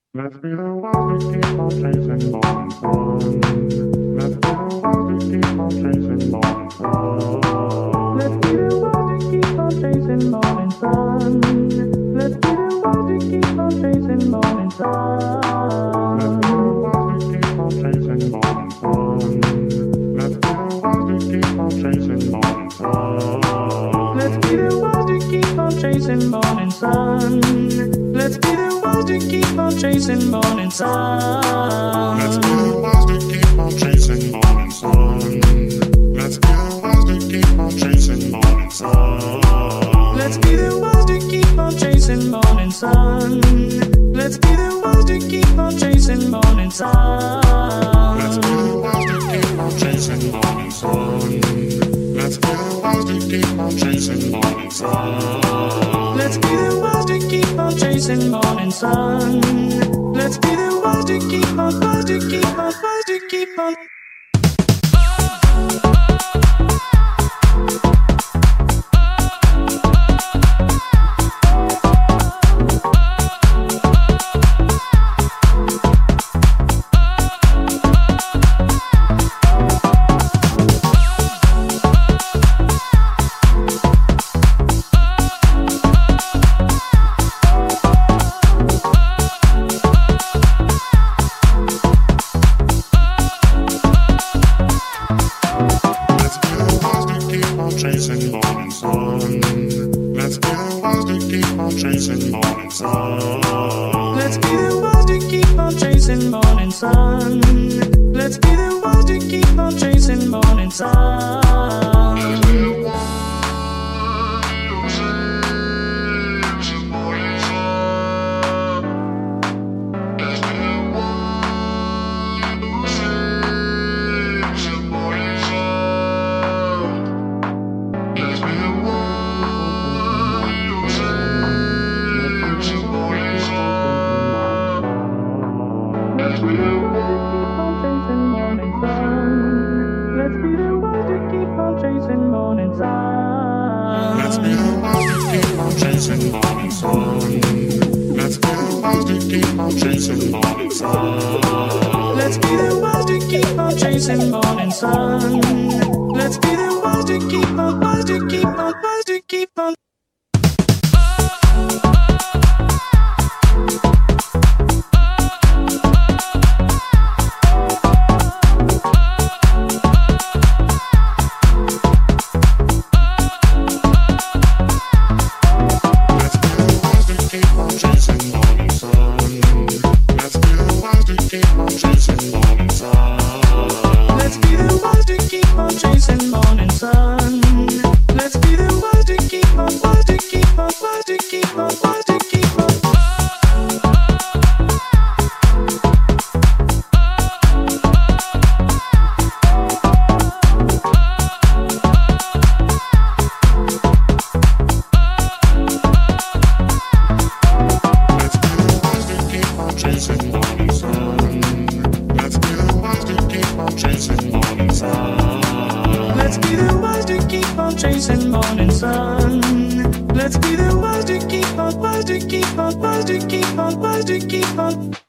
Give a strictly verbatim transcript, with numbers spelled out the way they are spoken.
Let's be the ones who keep on chasing morning sun. Let's be the ones who keep on chasing morning sun. Let's be the ones who keep on chasing morning sun. Let's be the ones who keep on chasing morning sun. Let's be the ones who keep on chasing morning sun. Let's be the ones who keep on chasing morning sun. Let's be the ones who keep on chasing morning sun. Let's be the ones who keep on chasing morning sun. Let's be the ones who keep on chasing morning sun. Let's be the ones who keep on chasing morning sun. Let's be the ones who keep on chasing morning sun. Let's be the ones who keep on chasing morning sun. Let's be the ones who keep on chasing morning sun. Let's be the ones who keep on chasing morning sun. Let's be the ones who keep on chasing morning sun. Let's be the ones who keep on, ones who keep on, ones who keep on. Chasing morning sun. Let's be the ones who keep on chasing morning sun. Let's be the ones who keep on chasing morning sun. Let's be the ones who keep on chasing morning sun. Let's be the ones who keep on chasing morning sun. Let's be the ones who keep on chasing morning sun. Let's be the ones who keep on chasing morning sun. Let's be the ones who keep on chasing morning sun. Let's be the ones who keep on, ones who keep on, ones who keep on. Let's be the ones who keep on chasing morning sun. Let's be the ones who keep on, ones who keep on, ones who keep on, ones who keep on. Let's be the ones who keep on chasing morning sun. Let's be the ones who keep on chasing morning sun. Let's be the ones who keep on chasing morning sun. Let's be the ones who keep on, ones who keep on, ones who keep on, ones who keep on.